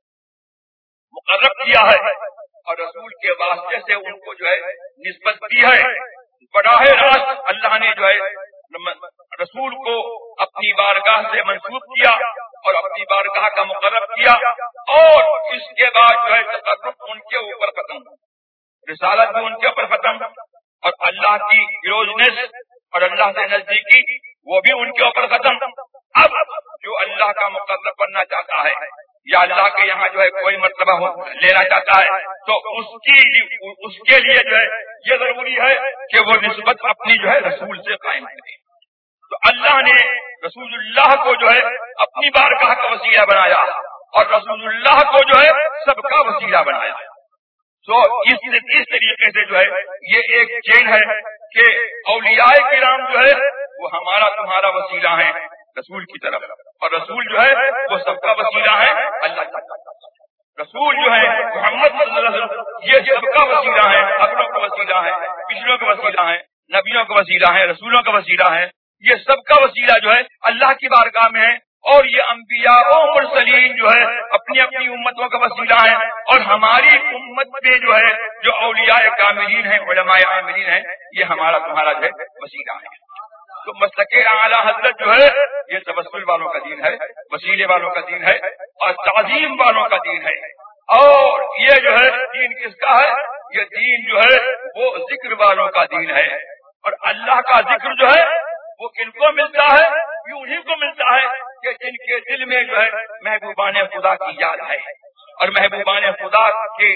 मुकर्रब किया है और रसूल के वास्ते से उनको जो है निस्बत दी है, बराह रास्त अल्लाह ने जो है रसूल को अपनी बारगाह से मंसूब किया और अपनी बारगाह का मुकर्रब किया, और इसके बाद जो है तकर्रुब उनके ऊपर खत्म, रिसालत भी उनके ऊपर खत्म, और अल्लाह की क्लोजनेस और अल्लाह से नजदीकी वो भी उनके ऊपर खत्म। अब जो अल्लाह का मुकर्रब बनना चाहता है या अल्लाह के यहाँ जो है कोई मर्तबा लेना चाहता है तो उसके लिए जो है ये जरूरी है कि वो निस्बत अपनी जो है रसूल से कायम करे। तो अल्लाह ने रसूलुल्लाह को जो है अपनी बारगाह का वसीला बनाया और रसूलुल्लाह को जो है सबका वसीला बनाया। तो इस तरीके से जो है ये एक चेन है कि औलियाए किराम जो है वो हमारा तुम्हारा वसीला है रसूल की तरफ, और रसूल जो है वो सबका वसीला है अल्लाह का। रसूल जो है मोहम्मद सल्लल्लाहु अलैहि वसल्लम ये सबका वसीला है, अगलों का वसीला है, पिछलों का वसीला है, नबियों का वसीला है, रसूलों का वसीला है, ये सबका वसीला जो है अल्लाह की बारगाह में है। और ये अंबिया और मुरसलीन जो है अपनी अपनी उम्मतों का वसीला है, और हमारी उम्मत में जो है जो औलियाए कामिलीन है, उलमाए आमिलीन है, ये हमारा तुम्हारा जो है वसीला है। तो मसलके आला हजरत जो है ये तवस्सुल वालों का दीन है, वसीले वालों का दीन है और ताजीम वालों का दीन है। और ये जो है दीन किसका है? ये दीन जो है वो जिक्र वालों का दीन है। और अल्लाह का जिक्र जो है वो किनको मिलता है? ये उन्हीं को मिलता है कि जिनके दिल में जो है महबूबान खुदा की याद है और महबूबान खुदा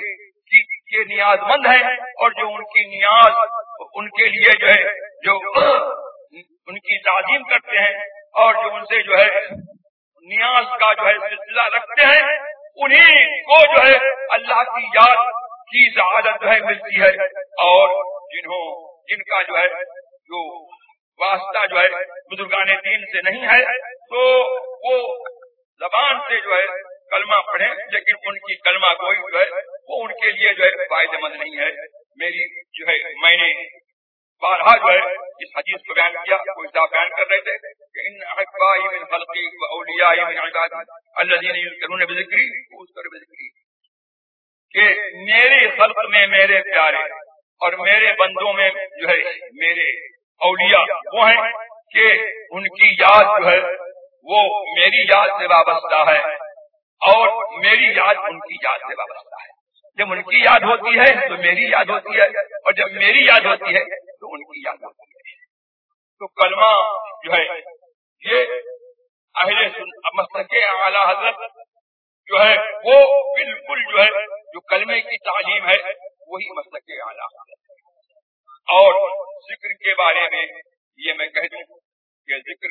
के नियाजमंद है, और जो उनकी नियाज उनके लिए जो है जो उनकी ताजीम करते हैं और जो उनसे जो है नियाज का जो है सिलसिला रखते हैं, उन्हीं को जो है अल्लाह की याद की सआदत जो है मिलती है। और जिनका जो है जो वास्ता जो है बुजुर्गाने दीन से नहीं है तो वो जबान से जो है कलमा पढ़े, लेकिन उनकी कलमा कोई जो है वो उनके लिए जो है फायदेमंद नहीं है। मेरी जो है मैंने बारहा जो है इस हदीस को बयान किया, कोई साहब बयान कर रहे थे कि इन अहबाई मिन खल्क़ी व औलियाई मिन इबादी अल्लज़ीना युज़करूना बिज़िक्री उज़कर बिज़िक्री, कि मेरे खल्क़ में मेरे प्यारे और मेरे बंदों में जो है मेरे औलिया वो हैं कि उनकी याद जो है वो मेरी याद से वाबस्ता है और मेरी याद उनकी याद से वाबस्ता है। जब उनकी याद होती है तो मेरी याद होती है, और जब मेरी याद होती है तो उनकी याद होती है। तो कलमा जो है ये अहले मसलके आला हजरत जो है वो बिल्कुल जो है जो कलमे की तालीम है वही मसलके आला हजरत है। और जिक्र के बारे में ये मैं कह दूं कि जिक्र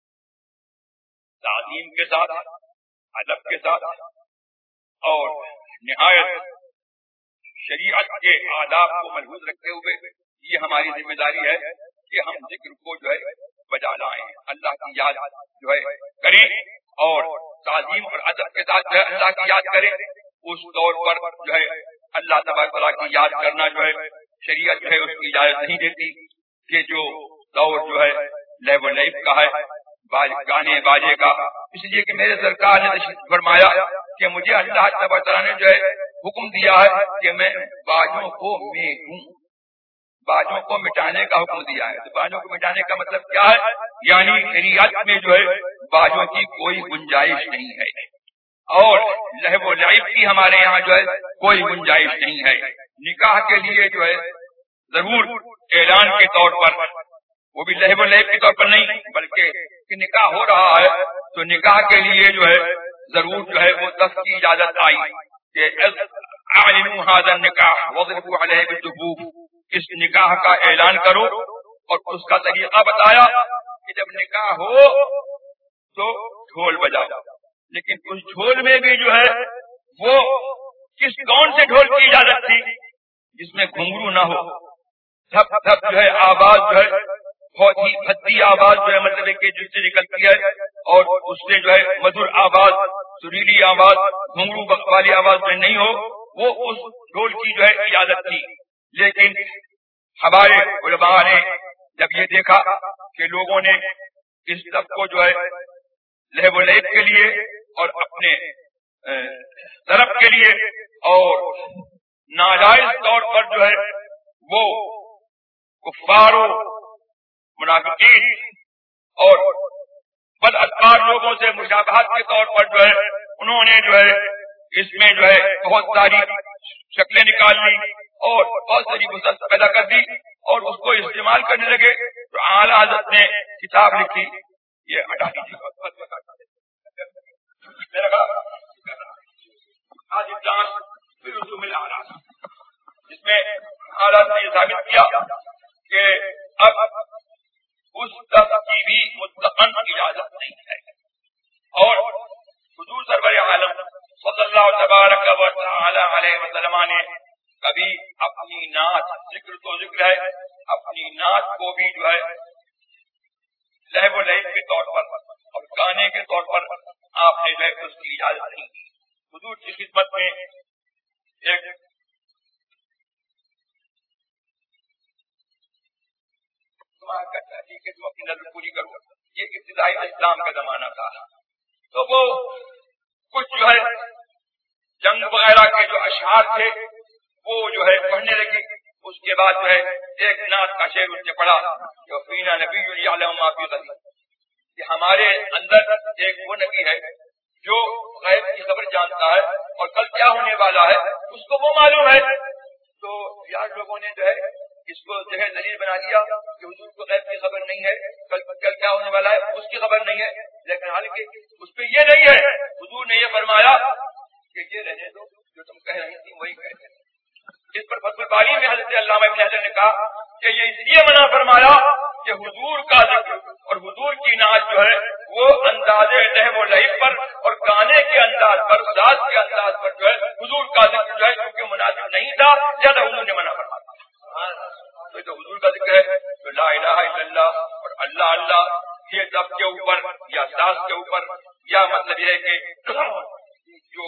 तालीम के साथ, अदब के साथ और निहायत शरीयत के आदाब को मलहूज रखते हुए ये हमारी जिम्मेदारी है कि हम जिक्र को जो है बजा लाएं, अल्लाह की याद जो है करें और ताजीम और अदब के साथ जो है अल्लाह की याद करें। उस दौर पर जो है अल्लाह तबारक व तआला की याद करना जो है शरीयत जो है उसकी इजाजत नहीं देती कि जो दौर जो है लैब लैब का है, गाने बाजे का, इसलिए कि मेरे सरकार ने तशरीफ फरमाया कि मुझे अल्लाह तबारक व तआला ने जो है हुक्म दिया है कि मैं बाजों को मेटूं, बाजों को मिटाने का हुक्म दिया है। तो बाजों को मिटाने का मतलब क्या है? यानी शरीयत में जो है बाजों की कोई गुंजाइश नहीं है और लहब व लईब की हमारे यहाँ जो है कोई गुंजाइश नहीं है। निकाह के लिए जो है जरूर ऐलान के तौर पर, वो भी लहब व लईब के तौर पर नहीं, बल्कि कि निकाह हो रहा है तो निकाह के लिए जो है जरूर जो है वो 10 की इजाजत आई कि आलिमू हाज़ा निकाह वज़रिबू अलैहि बिद्दुबूब, इस निकाह का ऐलान करो। और उसका तरीका बताया कि जब निकाह हो तो ढोल बजाओ, लेकिन उस ढोल में भी जो है वो कौन से ढोल की इजाजत थी? जिसमें घुंघरू न हो, धप धप जो है आवाज जो है बहुत ही भद्दी आवाज जो है मतलब कि जिससे निकलती है और उससे जो है मधुर आवाज, सुरीली आवाज, घुंघरू वाली आवाज में नहीं हो, वो उस ढोल की जो है इजाजत थी। लेकिन हमारे उलमा ने जब ये देखा कि लोगों ने इस सब को जो है لہو و لعب کے لیے اور اپنے طرف کے لیے اور ناجائز طور پر جو ہے وہ کفار و منافقین اور بد افکار لوگوں سے مشابہت کے طور پر جو ہے انہوں نے جو ہے اس میں جو ہے بہت ساری شکلیں نکال لی اور بہت ساری مسلسل پیدا کر دی اور اس کو استعمال کرنے لگے. تو اعلیٰ حضرت نے کتاب لکھی, یہ ہٹا دیجیے جس میں اعلیٰ نے یہ ثابت کیا کہ اب اس طرح کی بھی مطلقاً اجازت نہیں ہے. اور حضور سرور عالم صلی اللہ تبارک و تعالی علیہ وسلم نے کبھی اپنی نعت, ذکر تو ذکر ہے, اپنی نعت کو بھی جو ہے لہو و لعب کے طور پر اور گانے کے طور پر آپ نے جو ہے اس کی اجازت نہیں دی. حضور کی خدمت میں ایک اپنی نظر پوری کروں, یہ ابتدائی اسلام کا زمانہ تھا. تو وہ کچھ جو ہے جنگ وغیرہ کے جو اشعار تھے وہ جو ہے پڑھنے لگی. اس کے بعد جو ہے ایک نعت کا شعر اس نے پڑھا جو فینا نبی یعلم ما فی غد, کہ ہمارے اندر ایک وہ نبی ہے جو غیب کی خبر جانتا ہے اور کل کیا ہونے والا ہے اس کو وہ معلوم ہے. تو یار لوگوں نے جو ہے اس کو جو ہے دلیل بنا دیا کہ حضور کو غیب کی خبر نہیں ہے, کل کیا ہونے والا ہے اس کی خبر نہیں ہے. لیکن حالانکہ اس پہ یہ نہیں ہے. حضور نے یہ فرمایا کہ یہ رہنے دو, جو تم کہہ رہی تھی وہی کہہ رہے. اس پر فتح الباری میں حضرت علامہ ابن حجر نے کہا کہ یہ اس لیے منع فرمایا کہ حضور کا ذکر اور حضور کی نعت جو ہے وہ انداز لہو و لعب پر اور گانے کے انداز پر, ساز کے انداز پر جو ہے حضور کا ذکر جو ہے کیونکہ مناسب نہیں تھا, زیادہ حضور نے منع فرمایا. تو یہ تو حضور کا ذکر ہے تو لا الہ الا اللہ اور اللہ اللہ یہ دف کے اوپر یا ساز کے اوپر, یا مطلب یہ ہے کہ جو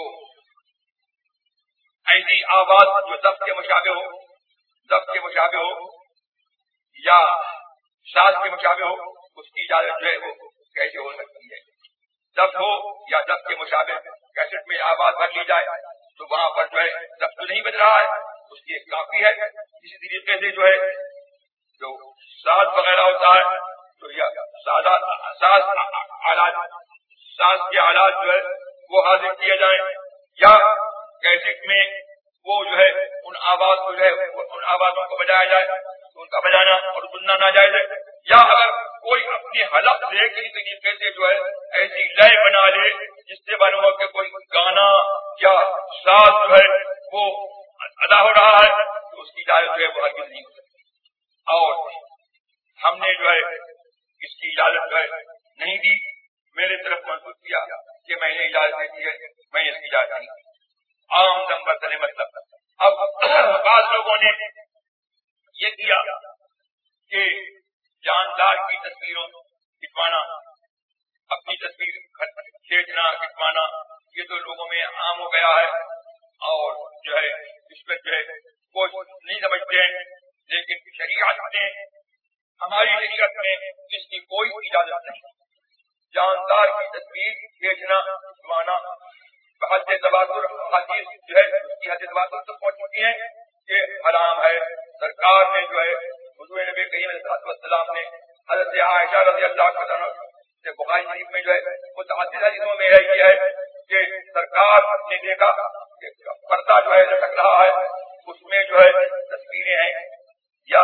ایسی آواز جو دف کے مشابہ ہو یا ساز کے مشابہ ہو, اس کی اجازت جو ہے وہ کیسے ہو سکتی ہے؟ دف ہو یا دف کے مشابہ کیسٹ میں آواز بھر لی جائے تو وہاں پر جو ہے دف تو نہیں بج رہا ہے, اس کی ایک کافی ہے. اسی طریقے سے جو ہے جو ساز وغیرہ ہوتا ہے تو ساز کے آلات جو ہے وہ حاضر کیے جائیں, یا کیسٹ میں وہ جو ہے ان آواز کو جو ہے ان آوازوں کو بجایا جائے تو ان کا بجانا اور سننا ناجائز ہے. یا اگر کوئی اپنی حلق سے کسی طریقے سے جو ہے ایسی لے بنا لے جس سے معلوم ہو کہ کوئی گانا یا ساز جو ہے وہ ادا ہو رہا ہے تو اس کی اجازت جو ہے وہ ہرگز نہیں ہو سکتی. اور ہم نے جو ہے اس کی اجازت جو ہے نہیں دی, میرے طرف محسوس کیا کہ میں نے اجازت نہیں دی ہے, میں نے اس کی اجازت نہیں دی. عام نمبر سے مطلب اب بعض لوگوں نے یہ کیا کہ جاندار کی تصویروں کھنچوانا, اپنی تصویر کھینچنا کھنچوانا, یہ تو لوگوں میں عام ہو گیا ہے اور جو ہے اس پہ جو ہے کوئی نہیں سمجھتے ہیں. لیکن شریعت نے, ہماری شریعت میں اس کی کوئی اجازت نہیں. جاندار کی تصویر کھینچنا کھنچوانا حد تواتر حدیث جو ہے اس کی حد تواتر تک پہنچ چکی ہے کہ حرام ہے. سرکار نے جو ہے حضور نبی کریم علیہ السلام نے حضرت عائشہ رضی اللہ عنہا سے بخاری شریف میں جو ہے متعدد حدیثوں میں یہ ہے کہ سرکار نے دیکھا کہ پردہ جو ہے لٹک رہا ہے, اس میں جو ہے تصویریں ہیں. یا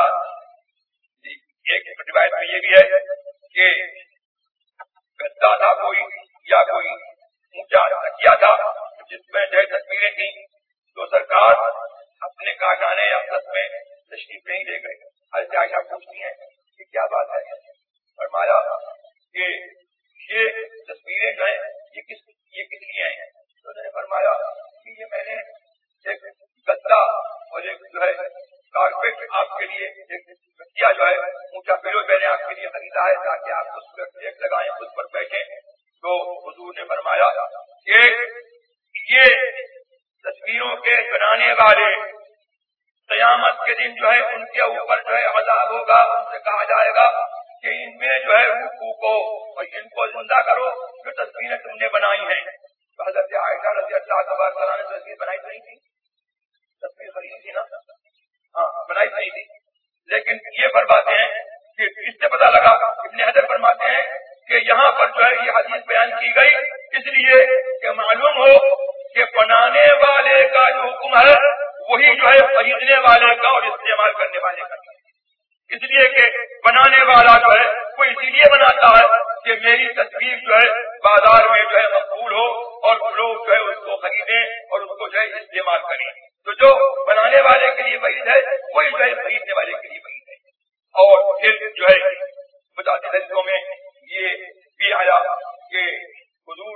ایک روایت میں یہ بھی ہے کہ گدا تھا کوئی یا کوئی اونچا تکیا تھا جس میں جو ہے تصویریں تھیں, تو سرکار اپنے کاشانے اقدس میں تشریف نہیں دے گئے. حضرت عائشہ پوچھتی ہیں کہ کیا بات ہے؟ فرمایا کہ یہ تصویریں جو ہیں یہ کس لیے ہیں؟ تو انہوں نے فرمایا کہ یہ میں نے ایک گدا اور ایک جو ہے کارپیٹ آپ کے لیے ایک تکیا جو ہے اونچا پیلو میں نے آپ کے لیے خریدا ہے تاکہ آپ اس پر ایک لگائیں, اس پر بیٹھیں. تو حضور نے فرمایا کہ یہ تصویروں کے بنانے والے قیامت کے دن جو ہے ان کے اوپر جو ہے عذاب ہوگا. ان سے کہا جائے گا کہ ان میں جو ہے روحوں کو اور ان کو زندہ کرو جو تصویر تصویریں تم نے بنائی ہیں تو حضرت عائشہ رضی اللہ عنہا نے تصویر بنائی نہیں تھی، تصویر خریدی تھی نا، ہاں بنائی نہیں تھی. لیکن یہ فرماتے ہیں کہ اس سے پتہ لگا، ابن حجر فرماتے ہیں کہ یہاں پر جو ہے یہ حدیث بیان کی گئی اس لیے کہ معلوم ہو کہ بنانے والے کا جو حکم ہے وہی جو ہے خریدنے والے کا اور استعمال کرنے والے کا. اس لیے کہ بنانے والا جو ہے وہ اسی لیے بناتا ہے کہ میری تصویر جو ہے بازار میں جو ہے مقبول ہو اور لوگ جو ہے اس کو خریدیں اور اس کو جو ہے استعمال کریں. تو جو بنانے والے کے لیے وعید ہے وہی جو ہے خریدنے والے کے لیے وعید ہے. اور پھر جو ہے متعدد حدیثوں میں یہ بھی آیا کہ حضور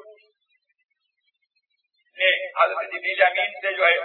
نے حضرت جبریل امین سے جو ہے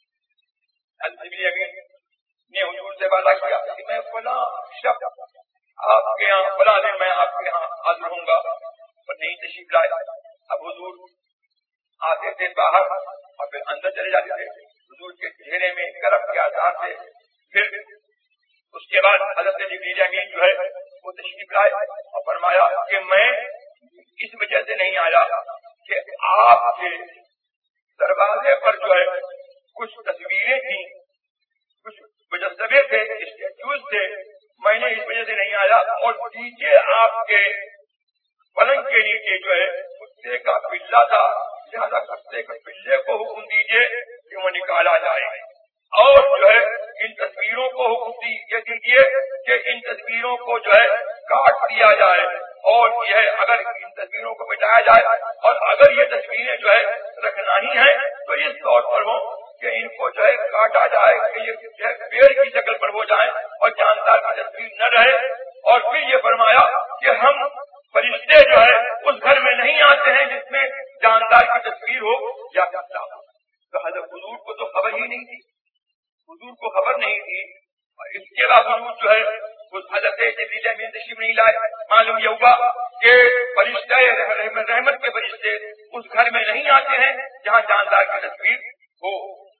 حضرت جبریل امین نے حضور سے وعدہ کیا کہ میں فلاں شب آپ کے یہاں فلاں دن میں آپ کے یہاں حاضر ہوں گا، پر نہیں تشریف لائے. اب حضور آتے تھے باہر اور پھر اندر چلے جاتے تھے، حضور کے چہرے میں کرب کے آثار تھے. پھر اس کے بعد حضرت جبریل امین جو ہے وہ تشریف لائے اور فرمایا کہ میں اس وجہ سے نہیں آیا کہ آپ کے دروازے پر جو ہے کچھ تصویریں تھیں، کچھ مجسمے تھے، اسٹیچوز تھے، میں نے اس وجہ سے نہیں آیا. اور نیچے آپ کے پلنگ کے نیچے جو ہے کتے کا پلہ تھا، لہٰذا کتے کے پلے کو حکم دیجیے کہ وہ نکالا جائے. اور جو ہے ان تصویروں کو حکم دیجیے کہ ان تصویروں کو جو ہے کاٹ دیا جائے، اور یہ اگر ان تصویروں کو مٹایا جائے اور اگر یہ تصویریں جو ہے رکھنا ہی ہے تو اس طور پر ہو کہ ان کو جو ہے کاٹا جائے کہ یہ جو ہے پیڑ کی شکل پر ہو جائیں اور جاندار کی تصویر نہ رہے. اور پھر یہ فرمایا کہ ہم فرشتے جو ہے اس گھر میں نہیں آتے ہیں جس میں جاندار کی تصویر ہو یا کتا ہو. تو حضرت حضور کو تو خبر ہی نہیں تھی، حضور کو خبر نہیں تھی. اور اس کے بعد حضور جو ہے اس حضرت جبریل امین تشریف نہیں لائے. معلوم یہ ہوا کہ فرشتے رحمت کے فرشتے اس گھر میں نہیں آتے ہیں جہاں جاندار کی تصویر ہو،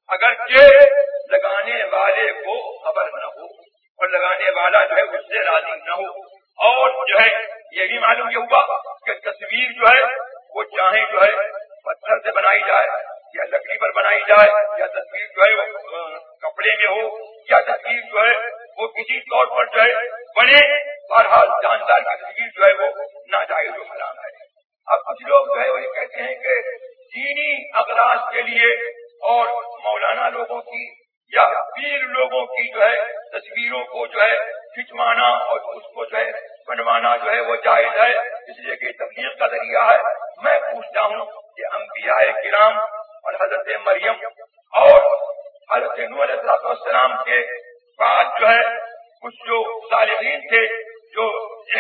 اگرچہ لگانے والے کو خبر نہ ہو اور لگانے والا جو ہے اس سے راضی نہ ہو. اور جو ہے یہ بھی معلوم یہ ہوا کہ تصویر جو ہے وہ چاہے جو ہے پتھر سے بنائی جائے یا لکڑی پر بنائی جائے یا تصویر جو ہے وہ کپڑے میں ہو یا تصویر جو ہے وہ کسی طور پر جو ہے بنے، بہرحال جاندار کی تصویر جو ہے وہ ناجائز و حرام ہے. اب کچھ لوگ جو ہے وہ یہ کہتے ہیں کہ دینی اغراض کے لیے اور مولانا لوگوں کی یا پیر لوگوں کی جو ہے تصویروں کو جو ہے کھنچوانا اور اس کو جو ہے بنوانا جو ہے وہ جائز ہے، اس لیے کہ تبلیغ کا ذریعہ ہے. میں پوچھتا ہوں کہ انبیاء کرام اور حضرت مریم اور حضرت نوح علیہ السلام کے بعد جو ہے کچھ جو صالحین تھے جو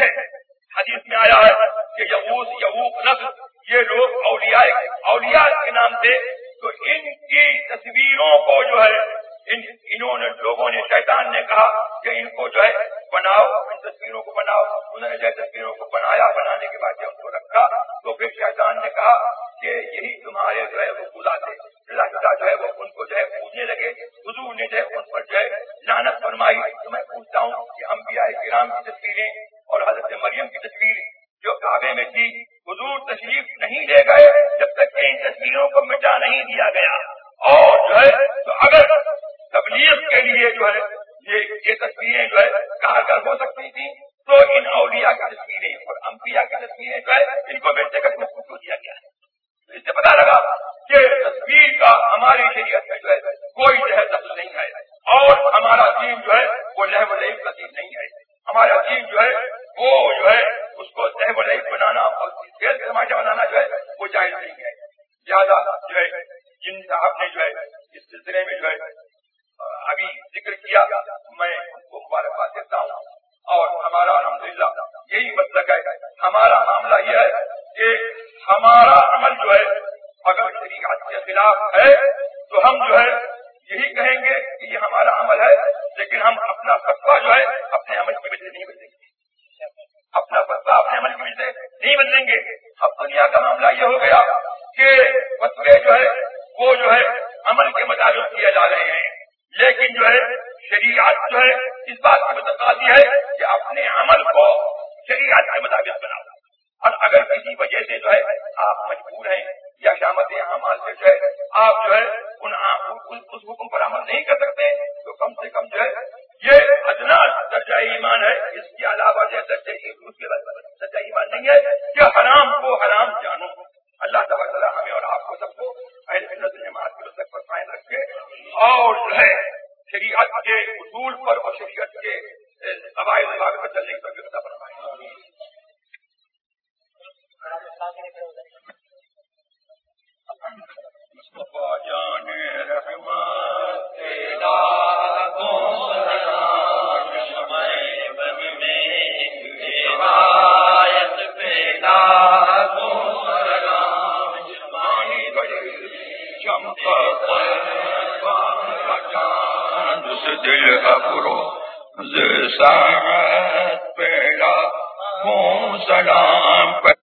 حدیث میں آیا ہے کہ یغوث یعوق نصر، یہ لوگ اولیاء کے نام تھے. تو ان کی تصویروں کو جو ہے انہوں نے لوگوں نے، شیطان نے کہا کہ ان کو جو ہے بناؤ، ان تصویروں کو بناؤ. انہوں نے جو تصویروں کو بنایا، بنانے کے بعد جب ان کو رکھا تو پھر شیطان نے کہا کہ یہی تمہارے جو ہے وہ خدا تھے. اللہ تعالیٰ جو ہے وہ ان کو جو ہے پوجنے لگے. حضور نے جو ہے ان پر جو ہے لعنت فرمائی. تو میں پوچھتا ہوں کہ انبیاء کرام کی تصویریں اور حضرت مریم کی تصویر جو کعبے میں تھی، حضور تشریف نہیں لے گئے جب تک کہ ان تصویروں کو مٹا نہیں دیا گیا. اور جو ہے تو اگر تبلیغ کے لیے جو ہے یہ تصویریں جو ہے کارگر ہو سکتی تھی تو ان اولیاء کی تصویریں اور انبیاء کی تصویریں جو ہے ان کو ویکتیگت محفوظ کر دیا گیا ہے. اس سے پتا لگا کہ تصویر کا ہماری شریعت میں جو ہے کوئی جو ہے دخل نہیں ہے، اور ہمارا دین جو ہے وہ لہو و لعب کا دین نہیں ہے. ہمارا دین جو ہے وہ جو ہے اس کو لہو و لعب بنانا اور کھیل تماشا بنانا جو ہے وہ جائز نہیں ہے. لہٰذا جو ہے جن صاحب نے جو ہے اس سلسلے میں جو ہے ابھی ذکر کیا، میں ان کو مبارکباد دیتا ہوں. اور ہمارا الحمدللہ یہی مسلک ہے. ہمارا معاملہ یہ ہے کہ ہمارا عمل جو ہے اگر شریعت کے خلاف ہے تو ہم جو ہے یہی کہیں گے کہ یہ ہمارا عمل ہے، لیکن ہم اپنا فتویٰ جو ہے اپنے عمل کی وجہ سے نہیں بدلیں گے. اپنا فتویٰ اپنے عمل کی وجہ سے نہیں بدلیں گے. اب دنیا کا معاملہ یہ ہو گیا کہ فتوے جو ہے وہ جو ہے عمل کے مطابق کیے جا رہے ہیں، لیکن جو ہے شریعت جو ہے اس بات کی متقاضی ہے کہ اپنے عمل کو شریعت کے مطابق بناؤ. اور اگر کسی وجہ سے جو ہے آپ مجبور ہیں یا شامت اعمال سے جو ہے آپ جو ہے اس حکم پر عمل نہیں کر سکتے تو کم سے کم جو ہے یہ ادنا درجہ ایمان ہے. اس کے علاوہ جو درجہ ایمان نہیں ہے کہ حرام کو حرام جانو. اللہ تعالیٰ ہمیں اور آپ کو سب کو اہل سنت جماعت کے رسک پر قائم رکھے اور جو ہے شریعت کے اصول پر اور شریعت کے قواعد پر چلنے کی توفیق عطا فرمائے. مصطفیٰ جان رحمت پیدا دل افرو ساعت پیدا ہوں سلام